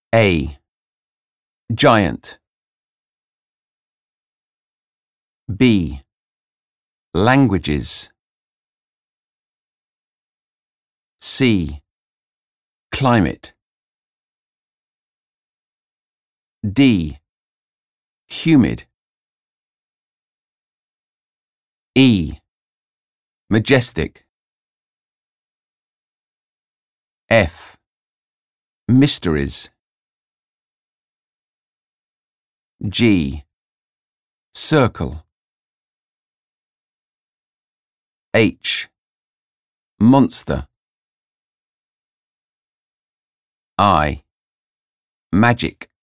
A. Giant. B. Languages. C. Climate. D. Humid. E. Majestic. F. Mysteries. G. Circle. H. Monster. I. Magic.